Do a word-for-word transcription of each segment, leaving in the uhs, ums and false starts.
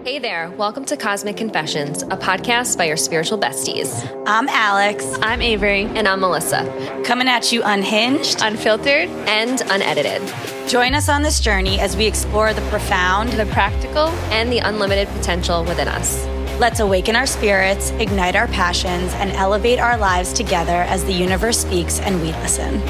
Hey there, welcome to Cosmic Confessions, a podcast by your spiritual besties. I'm Alex. I'm Avery. And I'm Melissa. Coming at you unhinged, unfiltered, and unedited. Join us on this journey as we explore the profound, the practical, and the unlimited potential within us. Let's awaken our spirits, ignite our passions, and elevate our lives together as the universe speaks and we listen.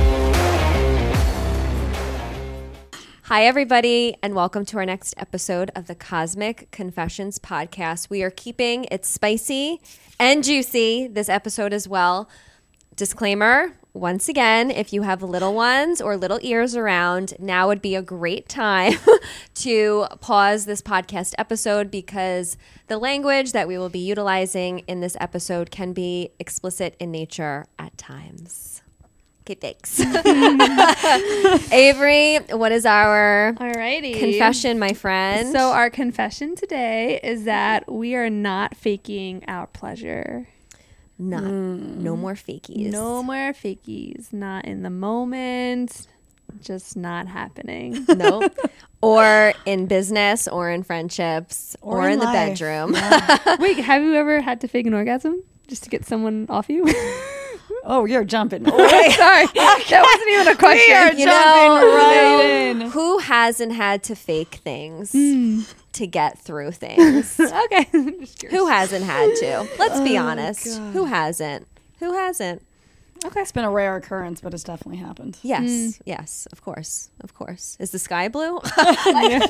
Hi, everybody, and welcome to our next episode of the Cosmic Confessions podcast. We are keeping it spicy and juicy this episode as well. Disclaimer, once again, if you have little ones or little ears around, now would be a great time to pause this podcast episode because the language that we will be utilizing in this episode can be explicit in nature at times. Okay, thanks. Avery, what is our Alrighty. confession, my friend? So our confession today is that we are not faking our pleasure. Not, mm. No more fakies. No more fakies. Not in the moment. Just not happening. Nope. Or in business or in friendships or, or in, in the bedroom. Yeah. Wait, have you ever had to fake an orgasm just to get someone off you? Oh, you're jumping. Oh, sorry. That wasn't even a question. We are you jumping know, right in. Who hasn't had to fake things mm. to get through things? Okay. Who hasn't had to? Let's be oh, honest. God. Who hasn't? Who hasn't? Okay. It's been a rare occurrence, but it's definitely happened. Yes. Mm. Yes. Of course. Of course. Is the sky blue? Okay.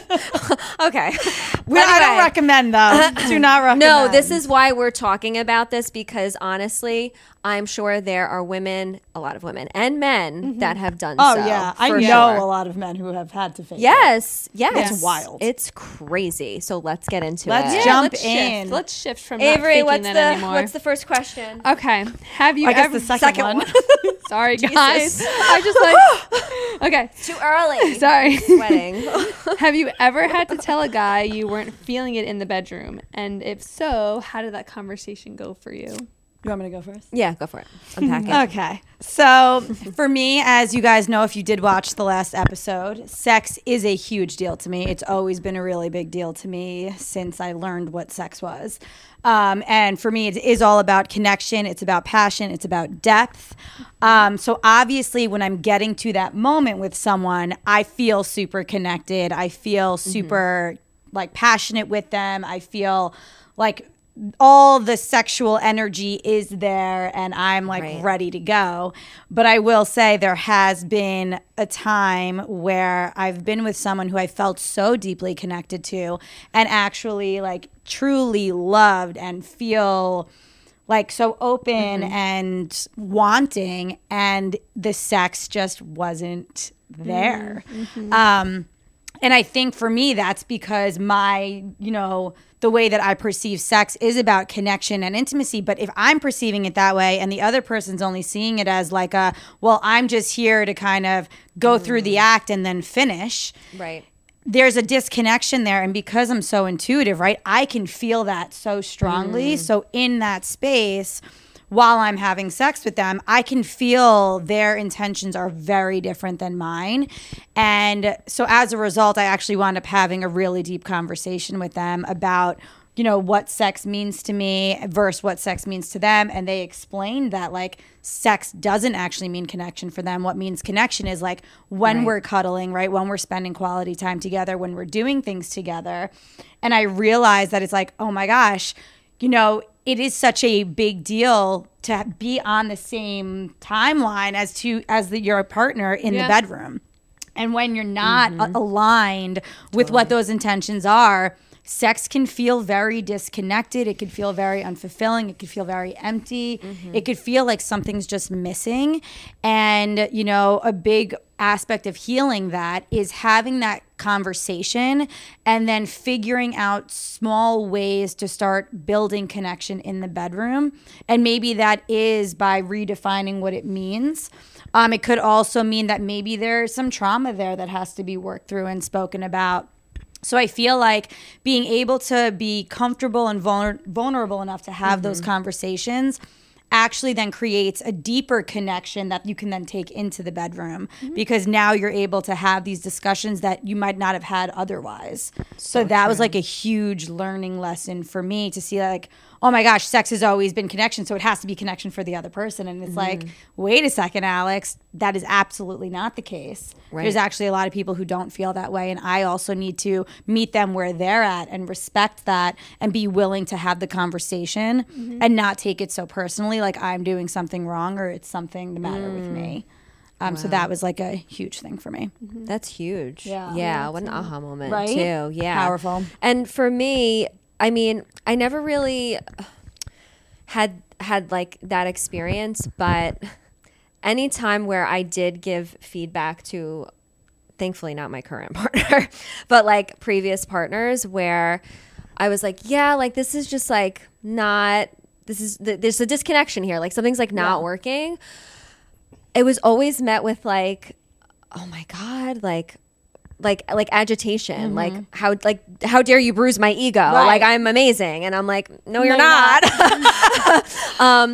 We, anyway. I don't recommend though. Do not recommend. No, this is why we're talking about this because honestly, I'm sure there are women, a lot of women and men mm-hmm. that have done oh, so. Oh yeah. I know sure. a lot of men who have had to fake Yes. it. Yes. It's wild. It's crazy. So let's get into let's it. Let's jump let's in. Shift. Let's shift from Avery, not faking what's that the, anymore. What's the first question? Okay. Have you I guess ever the second, second one? one. Sorry, guys. I just like. Okay. Too early. Sorry. Sweating. Have you ever had to tell a guy you weren't feeling it in the bedroom? And if so, how did that conversation go for you? You want me to go first? Yeah, go for it. Unpack it. Okay. So for me, as you guys know, if you did watch the last episode, sex is a huge deal to me. It's always been a really big deal to me since I learned what sex was. Um, and for me, it is all about connection. It's about passion. It's about depth. Um, so obviously, when I'm getting to that moment with someone, I feel super connected. I feel super mm-hmm. like passionate with them. I feel like all the sexual energy is there and I'm like right. ready to go. But I will say there has been a time where I've been with someone who I felt so deeply connected to and actually like truly loved and feel like so open mm-hmm. and wanting, and the sex just wasn't there. Mm-hmm. Um, and I think for me, that's because my, you know, the way that I perceive sex is about connection and intimacy. But if I'm perceiving it that way and the other person's only seeing it as like a, well, I'm just here to kind of go mm. through the act and then finish. Right. There's a disconnection there. And because I'm so intuitive, right, I can feel that so strongly. Mm. So in that space, while I'm having sex with them, I can feel their intentions are very different than mine. And so as a result, I actually wound up having a really deep conversation with them about, you know, what sex means to me versus what sex means to them. And they explained that like sex doesn't actually mean connection for them. What means connection is like when right. we're cuddling, right? When we're spending quality time together, when we're doing things together. And I realized that it's like, oh my gosh, you know, it is such a big deal to be on the same timeline as to as the, your partner in yeah. the bedroom. And when you're not mm-hmm. a- aligned with totally. what those intentions are, sex can feel very disconnected. It could feel very unfulfilling. It could feel very empty. Mm-hmm. It could feel like something's just missing. And, you know, a big aspect of healing that is having that conversation and then figuring out small ways to start building connection in the bedroom. And maybe that is by redefining what it means. Um, it could also mean that maybe there's some trauma there that has to be worked through and spoken about. So I feel like being able to be comfortable and vulner- vulnerable enough to have mm-hmm. those conversations actually then creates a deeper connection that you can then take into the bedroom mm-hmm. because now you're able to have these discussions that you might not have had otherwise. So, so that true. was like a huge learning lesson for me to see like, oh my gosh, sex has always been connection, so it has to be connection for the other person. And it's mm-hmm. like, wait a second, Alex, that is absolutely not the case. Right. There's actually a lot of people who don't feel that way. And I also need to meet them where they're at and respect that and be willing to have the conversation mm-hmm. and not take it so personally, like I'm doing something wrong or it's something the matter mm. with me. Um, wow. So that was like a huge thing for me. Mm-hmm. That's huge. Yeah. Yeah. yeah what an aha moment, right? too. Yeah. Powerful. And for me, I mean, I never really had had like that experience, but any time where I did give feedback to, thankfully not my current partner, but like previous partners where I was like, yeah, like this is just like not, this is, there's a disconnection here. Like something's like not yeah. working. It was always met with like, oh my God, like, like like agitation mm-hmm. like how like how dare you bruise my ego right. like I'm amazing and I'm like no you're no, not, not. um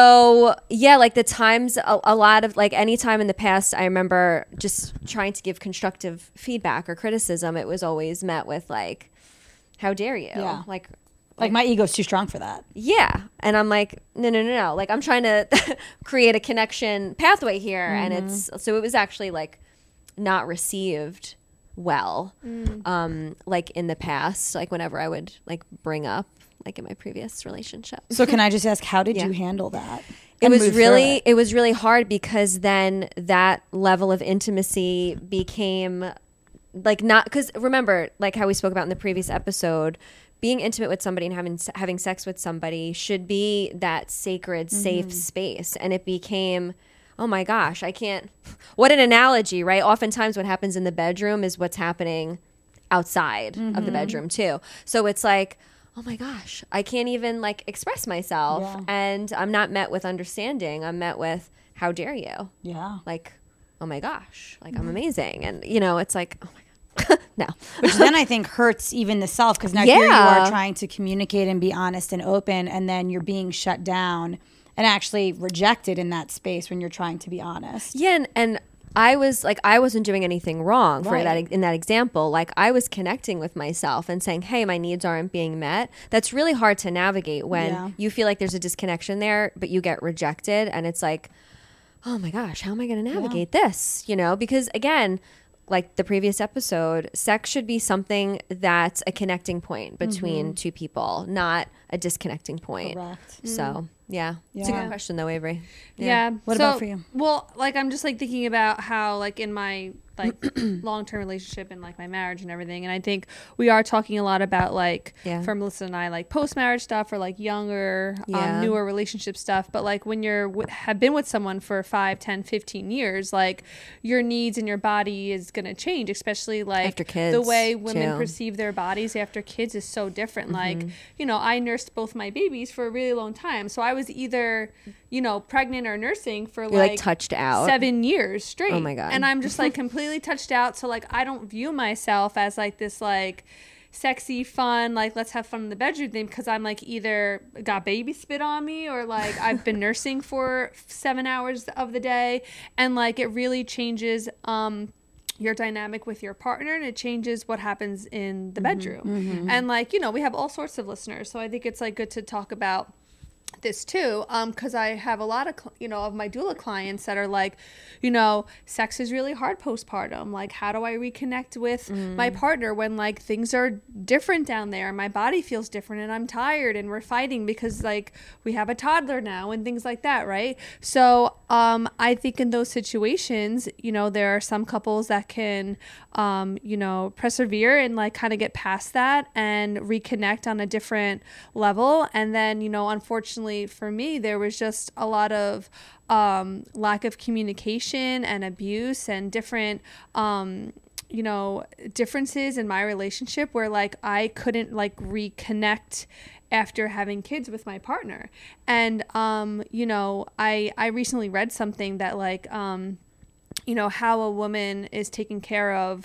so yeah like the times a, a lot of like any time in the past I remember just trying to give constructive feedback or criticism, it was always met with like how dare you yeah. like like my ego's too strong for that. Yeah. And I'm like, no, no, no, no. Like I'm trying to create a connection pathway here. Mm-hmm. And it's, so it was actually like not received well, mm. um, like in the past, like whenever I would like bring up like in my previous relationship. So can I just ask, how did yeah. you handle that? It was really, it? it was really hard because then that level of intimacy became like not, because remember like how we spoke about in the previous episode, being intimate with somebody and having having sex with somebody should be that sacred, mm-hmm. safe space. And it became, oh my gosh, I can't, what an analogy, right? Oftentimes what happens in the bedroom is what's happening outside mm-hmm. of the bedroom too. So it's like, oh my gosh, I can't even like express myself yeah. and I'm not met with understanding. I'm met with, how dare you? Yeah. Like, oh my gosh, like mm-hmm. I'm amazing. And you know, it's like, oh my God, no. Which then I think hurts even the self because now yeah. here you are trying to communicate and be honest and open and then you're being shut down and actually rejected in that space when you're trying to be honest. Yeah, and, and I was like, I wasn't doing anything wrong for right. that in that example. Like I was connecting with myself and saying, hey, my needs aren't being met. That's really hard to navigate when yeah. you feel like there's a disconnection there, but you get rejected. And it's like, oh my gosh, how am I going to navigate yeah. this? You know, because again, like the previous episode, sex should be something that's a connecting point between mm-hmm. two people, not a disconnecting point. Correct. So, mm. yeah. yeah. It's a good question though, Avery. Yeah. yeah. What so, about for you? Well, like I'm just like thinking about how like in my like long-term relationship and like my marriage and everything. And I think we are talking a lot about like yeah. for Melissa and I, like post-marriage stuff or like younger, yeah. um, newer relationship stuff. But like when you're w- have been with someone for five, ten, fifteen years, like your needs and your body is going to change, especially like after kids, the way women too. perceive their bodies after kids is so different. Mm-hmm. Like, you know, I nursed both my babies for a really long time. So I was either, you know, pregnant or nursing for You're, like, like touched out seven years straight. Oh my God. And I'm just like completely touched out. So like I don't view myself as like this like sexy, fun, like let's have fun in the bedroom thing because I'm like either got baby spit on me or like I've been nursing for seven hours of the day. And like it really changes um your dynamic with your partner and it changes what happens in the bedroom. Mm-hmm, mm-hmm. And like, you know, we have all sorts of listeners. So I think it's like good to talk about this too, um, because I have a lot of, cl- you know, of my doula clients that are like, you know, sex is really hard postpartum. Like, how do I reconnect with mm. my partner when like things are different down there? My body feels different and I'm tired and we're fighting because like we have a toddler now and things like that, right? So um, I think in those situations, you know, there are some couples that can, um, you know, persevere and like kind of get past that and reconnect on a different level. And then, you know, unfortunately, for me, there was just a lot of um, lack of communication and abuse and different, um, you know, differences in my relationship where like I couldn't like reconnect after having kids with my partner. And, um, you know, I, I recently read something that like, um, you know, how a woman is taken care of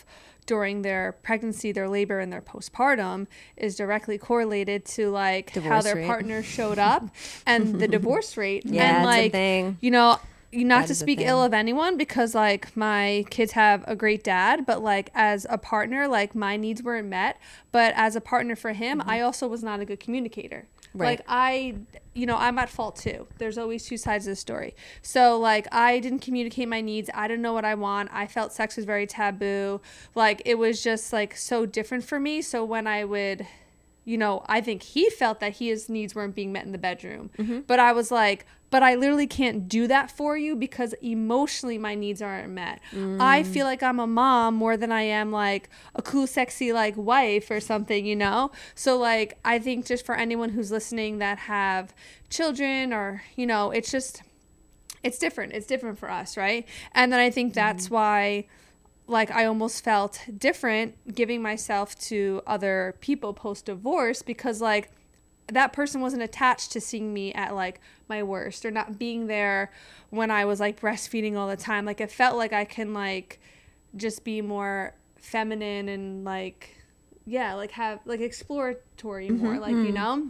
during their pregnancy, their labor, and their postpartum is directly correlated to like Divorce how their rate. partner showed up and the divorce rate. Yeah, and it's a like, thing. you know, you not That to is a speak thing. ill of anyone, because like my kids have a great dad, but like as a partner, like my needs weren't met. But as a partner for him, Mm-hmm. I also was not a good communicator. Right. Like I, you know, I'm at fault too. There's always two sides of the story. So like I didn't communicate my needs. I didn't know what I want. I felt sex was very taboo. Like it was just like so different for me. So when I would, you know, I think he felt that his needs weren't being met in the bedroom. Mm-hmm. But I was like, but I literally can't do that for you because emotionally my needs aren't met. Mm. I feel like I'm a mom more than I am like a cool, sexy like wife or something, you know? So like, I think just for anyone who's listening that have children or, you know, it's just, it's different. It's different for us, right? And then I think that's Mm-hmm. why like I almost felt different giving myself to other people post-divorce, because like that person wasn't attached to seeing me at like my worst or not being there when I was like breastfeeding all the time. Like it felt like I can like just be more feminine and like, yeah, like have like exploratory more, like, you know?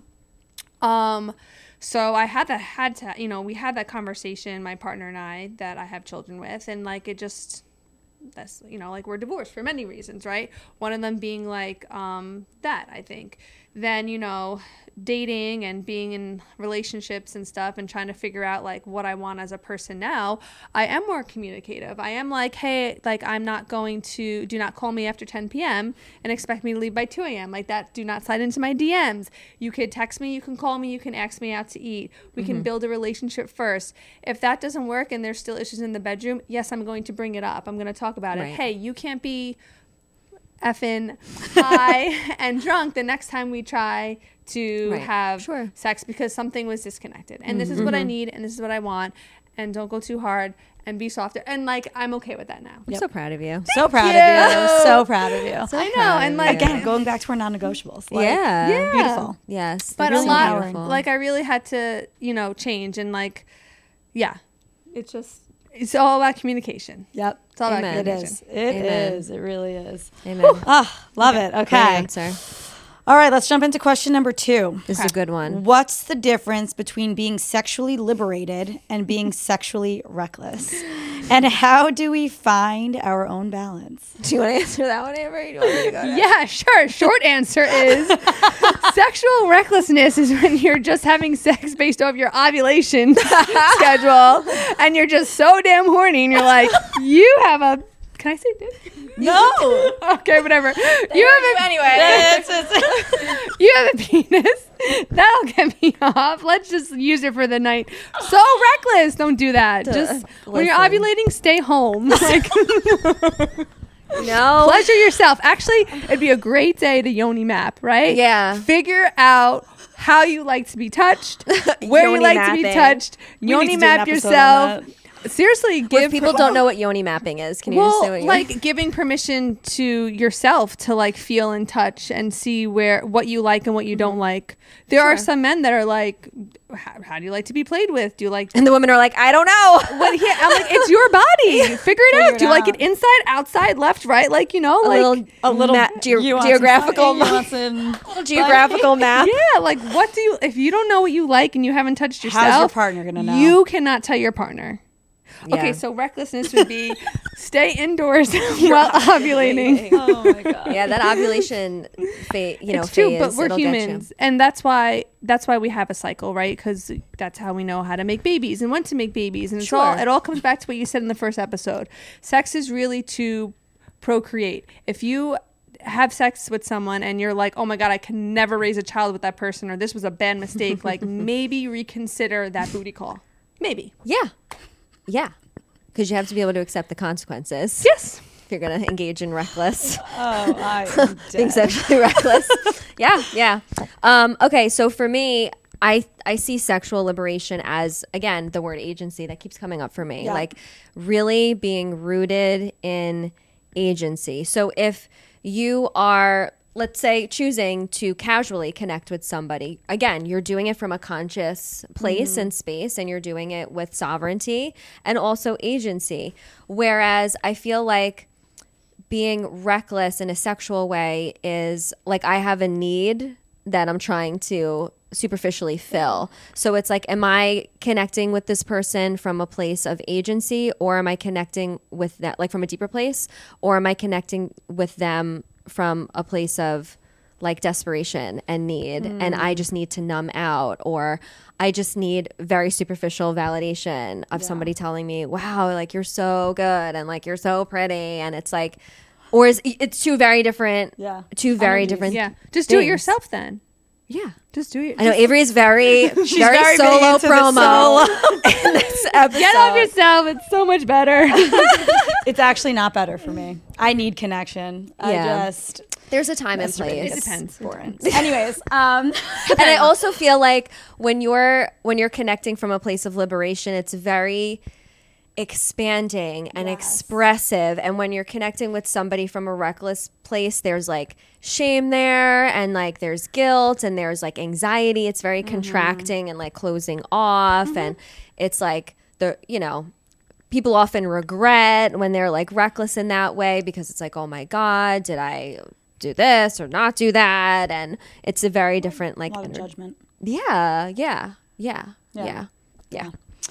Um, so I had that, had to, you know, we had that conversation, my partner and I, that I have children with, and like it just, that's, you know, like we're divorced for many reasons, right? One of them being like um that, I think. Then, you know, dating and being in relationships and stuff and trying to figure out like what I want as a person now, I am more communicative. I am like, hey, like I'm not going to, do not call me after ten p.m. and expect me to leave by two a.m. Like that, do not slide into my D Ms. You could text me, you can call me, you can ask me out to eat. We can build a relationship first. If that doesn't work and there's still issues in the bedroom, yes, I'm going to bring it up. I'm going to talk about it. Right. Hey, you can't be effing high and drunk the next time we try to Right. have Sure. sex because something was disconnected. And this is what I need and this is what I want. And don't go too hard and be softer. And like, I'm okay with that now. I'm so proud of you. So proud you. of you. So proud of you. So I know, proud and of like- you. Again, going back to our non-negotiables. Like, yeah. Yeah. Beautiful. Yes. But that's a so lot, beautiful. like I really had to, you know, change and like, yeah, it's just, it's all about communication. Yep. It's all Amen. about It communication. is. It Amen. is. It really is. Amen. Ah, love it. Great Okay. answer. All right, let's jump into question number two. This is a good one. What's the difference between being sexually liberated and being sexually reckless? And how do we find our own balance? Do you want to answer that one, Amber? Or do you want me to go next? Yeah, sure. Short answer is sexual recklessness is when you're just having sex based off your ovulation schedule and you're just so damn horny and you're like, you have a, can I say dick? No. Okay, whatever. You have a, Anyway, it's- you have a penis. That'll get me off. Let's just use it for the night. So reckless. Don't do that. Just when you're listen. ovulating, stay home. Like, No. pleasure yourself. Actually, it'd be a great day to yoni map, right? Yeah. Figure out how you like to be touched, where you Yoni like to be mapping. touched. We need Yoni to do an map episode yourself. on Seriously, If give people don't know what yoni mapping is, can you just say well, what you like giving permission to yourself to like feel and touch and see where what you like and what you don't like. There are Sure. some men that are like, how, how do you like to be played with? Do you like? And the women are like, I don't know. What? Yeah, I'm like, it's your body. Figure it Figure out. it Do you like out. it inside, outside, left, right? Like you know, a like little, a little ma- geo- you want some geographical, sucking, you ma- want some- little geographical map. yeah, like what do you? If you don't know what you like and you haven't touched yourself, How's your partner gonna know? You cannot tell your partner. Yeah. Okay, so recklessness would be stay indoors while ovulating. Oh my god. Yeah, that ovulation, fa- you know, It's true, phase. but we're it'll get you. humans, and that's why that's why we have a cycle, right? Because that's how we know how to make babies and when to make babies, and it's all Sure. it all comes back to what you said in the first episode. Sex is really to procreate. If you have sex with someone and you're like, oh my god, I can never raise a child with that person, or this was a bad mistake, like maybe reconsider that booty call. Maybe. Yeah. Yeah. Because you have to be able to accept the consequences. Yes. If you're going to engage in reckless, Oh, I am being dead. sexually reckless. Yeah. Yeah. Um, okay. So for me, I, I see sexual liberation as, again, the word agency that keeps coming up for me. Yeah. Like really being rooted in agency. So if you are, let's say, choosing to casually connect with somebody, again, you're doing it from a conscious place and space, and you're doing it with sovereignty and also agency. Whereas I feel like being reckless in a sexual way is like I have a need that I'm trying to superficially fill. So it's like, am I connecting with this person from a place of agency, or am I connecting with that like from a deeper place, or am I connecting with them from a place of like desperation and need, mm. and I just need to numb out, or I just need very superficial validation of yeah. somebody telling me, wow, like you're so good and like you're so pretty, and it's like, or is it's two very different, yeah, two very different, yeah. Just do it yourself then. Yeah, just do it. I know Avery is very, She's very, very solo promo. Solo. In this episode. Get off yourself. It's so much better. It's actually not better for me. I need connection. Yeah. I just there's a time and place. It depends. Boring. Anyways, um, and I also feel like when you're when you're connecting from a place of liberation, it's very expanding and yes. expressive, and when you're connecting with somebody from a reckless place, there's like shame there, and like there's guilt, and there's like anxiety. It's very mm-hmm. contracting and like closing off, mm-hmm. and it's like the you know people often regret when they're like reckless in that way, because it's like, oh my god, did I do this or not do that? And it's a very different like a lot of judgment. Yeah, yeah, yeah, yeah, yeah. yeah.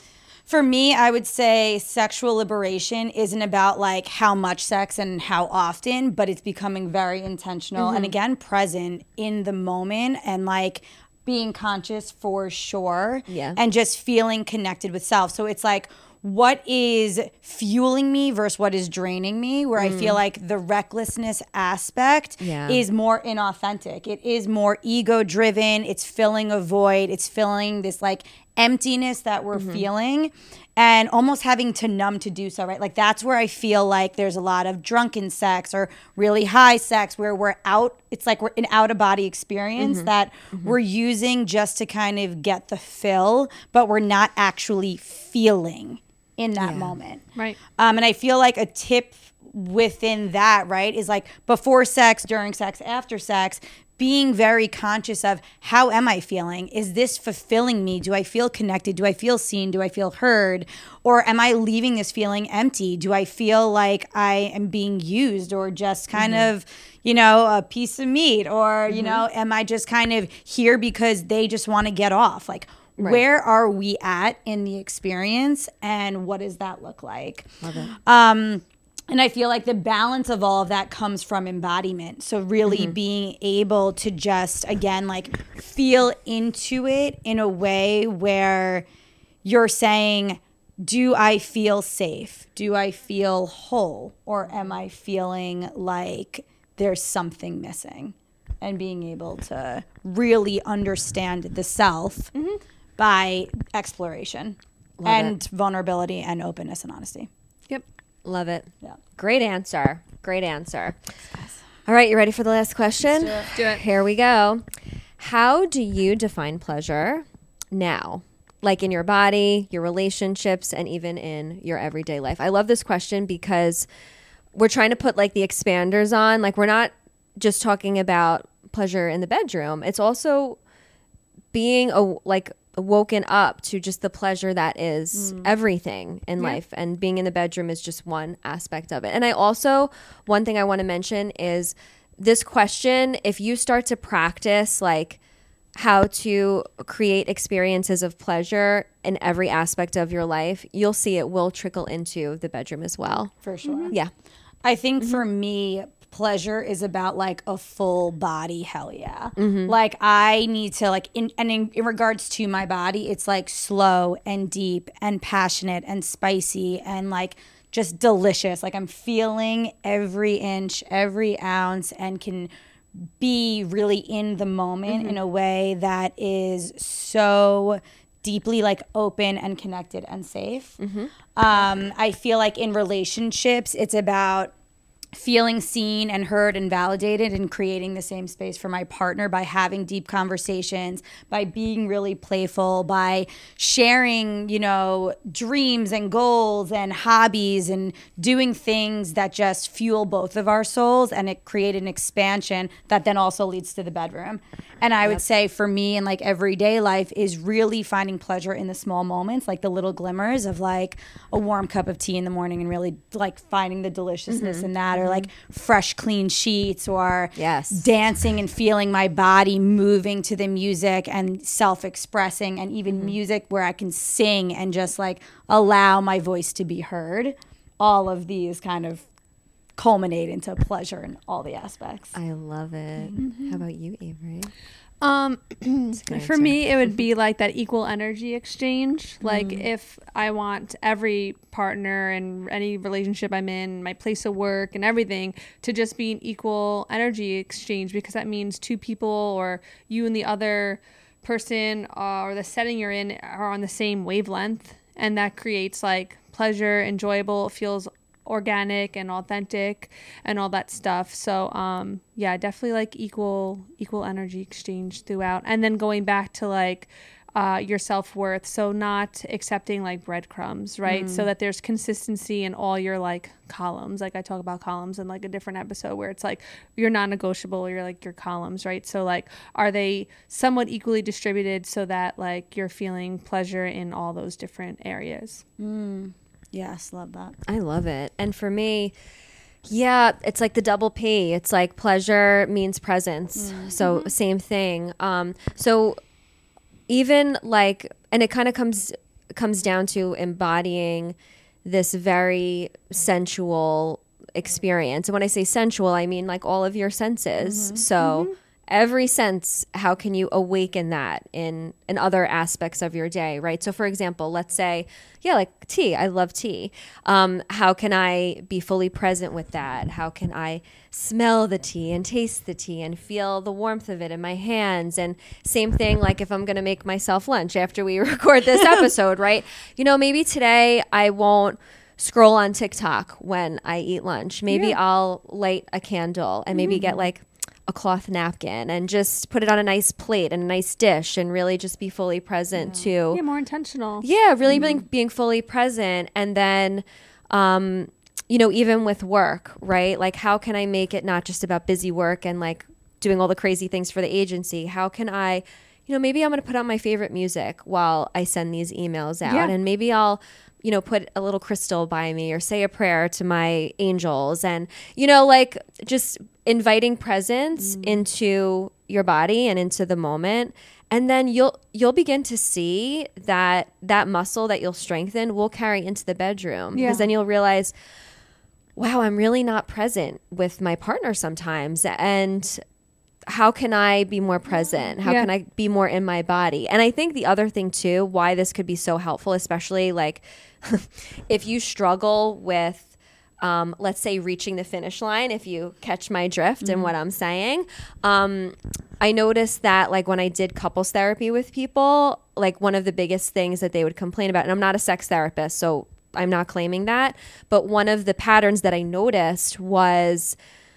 For me, I would say sexual liberation isn't about like how much sex and how often, but it's becoming very intentional mm-hmm. and again, present in the moment, and like being conscious for sure. Yeah. And just feeling connected with self. So it's like, what is fueling me versus what is draining me, where mm. I feel like the recklessness aspect yeah. is more inauthentic. It is more ego driven. It's filling a void. It's filling this like emptiness that we're mm-hmm. feeling, and almost having to numb to do so, right? Like that's where I feel like there's a lot of drunken sex or really high sex where we're out. It's like we're an out of body experience mm-hmm. that mm-hmm. we're using just to kind of get the fill, but we're not actually feeling in that yeah. moment. Right. Um, and I feel like a tip within that, right, is like before sex, during sex, after sex, being very conscious of how am I feeling? Is this fulfilling me? Do I feel connected? Do I feel seen? Do I feel heard? Or am I leaving this feeling empty? Do I feel like I am being used, or just kind mm-hmm. of, you know, a piece of meat? Or, mm-hmm. you know, am I just kind of here because they just want to get off? Like, right. where are we at in the experience, and what does that look like? Love it. Um, And I feel like the balance of all of that comes from embodiment. So really mm-hmm. being able to just, again, like feel into it in a way where you're saying, do I feel safe? Do I feel whole? Or am I feeling like there's something missing? And being able to really understand the self mm-hmm. by exploration Love and it. vulnerability and openness and honesty. Yep. Love it. Yeah. Great answer. Great answer. Yes. All right, you ready for the last question? Let's do it. Do it. Here we go. How do you define pleasure now? Like in your body, your relationships, and even in your everyday life? I love this question because we're trying to put like the expanders on. Like we're not just talking about pleasure in the bedroom. It's also being a like woken up to just the pleasure that is mm. everything in yeah. life, and being in the bedroom is just one aspect of it. And I also, one thing I want to mention is this question, if you start to practice like how to create experiences of pleasure in every aspect of your life, you'll see it will trickle into the bedroom as well. For sure. Mm-hmm. Yeah. I think mm-hmm. for me, pleasure is about like a full body hell yeah. Mm-hmm. Like I need to like in and in, in regards to my body, it's like slow and deep and passionate and spicy and like just delicious. Like I'm feeling every inch, every ounce, and can be really in the moment mm-hmm. in a way that is so deeply like open and connected and safe. Mm-hmm. Um, I feel like in relationships, it's about feeling seen and heard and validated, and creating the same space for my partner by having deep conversations, by being really playful, by sharing, you know, dreams and goals and hobbies, and doing things that just fuel both of our souls, and it create an expansion that then also leads to the bedroom. And I yep. would say for me in like everyday life is really finding pleasure in the small moments, like the little glimmers of like a warm cup of tea in the morning, and really like finding the deliciousness mm-hmm. in that, or like fresh, clean sheets, or Yes. dancing and feeling my body moving to the music and self-expressing, and even Mm-hmm. music where I can sing and just like allow my voice to be heard. All of these kind of culminate into pleasure in all the aspects. I love it. How about you, Avery? Um, good for answer. me, it would be like that equal energy exchange. Like if I want every partner and any relationship I'm in, my place of work and everything to just be an equal energy exchange, because that means two people or you and the other person uh, or the setting you're in are on the same wavelength. And that creates like pleasure, enjoyable, it feels organic and authentic and all that stuff. So um yeah, definitely like equal equal energy exchange throughout. And then going back to like uh your self-worth, so not accepting like breadcrumbs, right? So that there's consistency in all your like columns. Like I talk about columns in like a different episode where it's like you're non-negotiable, you're like your columns, right? So like are they somewhat equally distributed so that like you're feeling pleasure in all those different areas? Yes, love that. I love it. And for me, yeah, it's like the double P. It's like pleasure means presence. So same thing. Um, so even like, and it kind of comes comes down to embodying this very sensual experience. And when I say sensual, I mean like all of your senses. So every sense, how can you awaken that in in other aspects of your day, right? So for example, let's say, yeah, like tea. I love tea. Um, how can I be fully present with that? How can I smell the tea and taste the tea and feel the warmth of it in my hands? And same thing, like if I'm going to make myself lunch after we record this episode, right? You know, maybe today I won't scroll on TikTok when I eat lunch. Maybe Yeah. I'll light a candle and maybe get like a cloth napkin and just put it on a nice plate and a nice dish and really just be fully present to Yeah, more intentional. yeah, really being, being fully present. And then, um, you know, even with work, right? Like, how can I make it not just about busy work and like doing all the crazy things for the agency? How can I, you know, maybe I'm going to put on my favorite music while I send these emails out, Yeah. and maybe I'll, you know, put a little crystal by me or say a prayer to my angels, and, you know, like just inviting presence into your body and into the moment. And then you'll you'll begin to see that that muscle that you'll strengthen will carry into the bedroom, Yeah. because then you'll realize, wow, I'm really not present with my partner sometimes. And how can I be more present? How Yeah. can I be more in my body? And I think the other thing too, why this could be so helpful, especially like if you struggle with, um, let's say, reaching the finish line, if you catch my drift and what I'm saying, um, I noticed that like when I did couples therapy with people, like one of the biggest things that they would complain about, and I'm not a sex therapist, so I'm not claiming that, but one of the patterns that I noticed was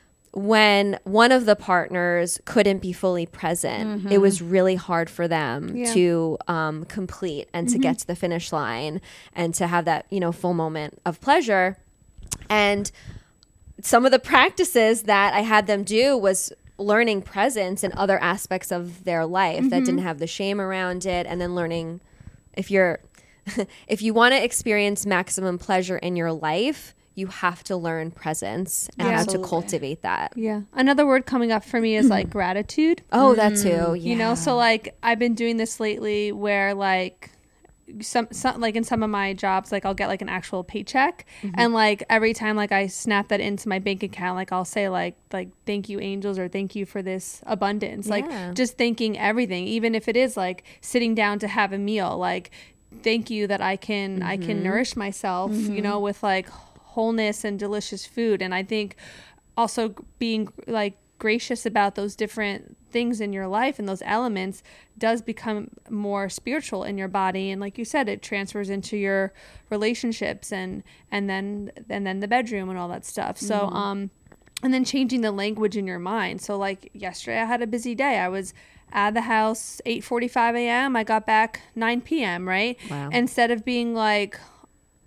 when one of the partners couldn't be fully present, it was really hard for them Yeah. to um, complete and to get to the finish line and to have that, you know, full moment of pleasure. And some of the practices that I had them do was learning presence in other aspects of their life that didn't have the shame around it. And then learning, if you're, if you want to experience maximum pleasure in your life, you have to learn presence and Yeah. how to Absolutely. cultivate that. Yeah. Another word coming up for me is like gratitude. Oh, that too. Yeah. You know, so like I've been doing this lately where like some, some like in some of my jobs, like I'll get like an actual paycheck, and like every time like I snap that into my bank account, like I'll say like like thank you angels, or thank you for this abundance. Yeah. Like just thanking everything, even if it is like sitting down to have a meal, like thank you that I can I can nourish myself, you know, with like wholeness and delicious food. And I think also being like gracious about those different things in your life and those elements does become more spiritual in your body. And like you said, it transfers into your relationships and and then and then the bedroom and all that stuff. So um and then changing the language in your mind. So like yesterday I had a busy day. I was out of the house eight forty-five a.m. I got back nine p.m. right? Wow. Instead of being like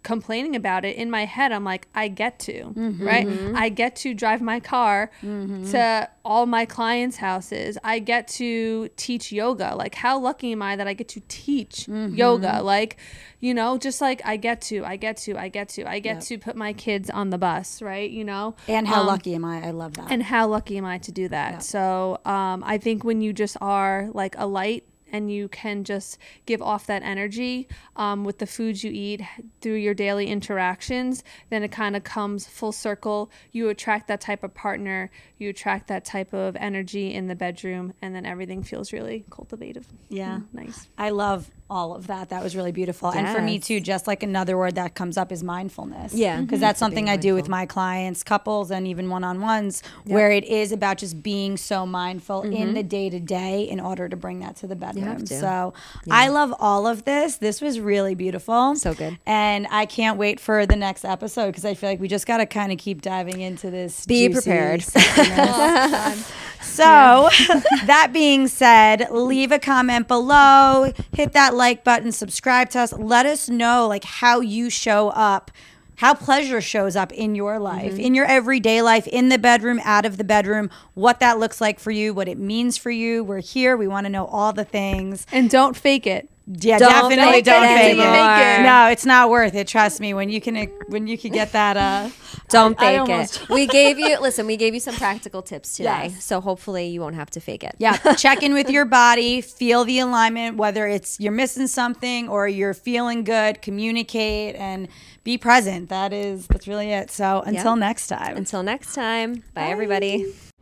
complaining about it, in my head I'm like, I get to, Mm-hmm. right? I get to drive my car mm-hmm. to all my clients' houses. I get to teach yoga. Like, how lucky am I that I get to teach mm-hmm. yoga? Like, you know, just like I get to, I get to, I get to, I get Yep. to put my kids on the bus, right? You know? And how Um, lucky am I? I love that. And how lucky am I to do that? Yeah. So um, I think when you just are like a light and you can just give off that energy um, with the foods you eat through your daily interactions, then it kind of comes full circle. You attract that type of partner, you attract that type of energy in the bedroom, and then everything feels really cultivative. Yeah. Mm, nice. I love all of that. That was really beautiful. And for me Yes. too, just like another word that comes up is mindfulness. Yeah. Because Mhm. that's something Being I do with mindful. my clients, couples, and even one-on-ones, where it is about just being so mindful in the day-to-day in order to bring that to the bedroom. have to. So I love all of this. This was really beautiful. So good. And I can't wait for the next episode because I feel like we just got to kind of keep diving into this. Be juicy prepared. sexiness. So, that being said, leave a comment below, hit that like button, subscribe to us. Let us know like how you show up, how pleasure shows up in your life, Mm-hmm. in your everyday life, in the bedroom, out of the bedroom, what that looks like for you, what it means for you. We're here. We want to know all the things. And don't fake it. Yeah, Don't definitely fake don't it fake it. anymore. No, it's not worth it. Trust me. When you can, when you can get that, uh, Don't I- I fake almost- it. We gave you, listen, we gave you some practical tips today. Yes. So hopefully you won't have to fake it. Yeah, check in with your body, feel the alignment, whether it's you're missing something or you're feeling good, communicate and be present. That is, that's really it. So until next time. Until next time. Bye, everybody.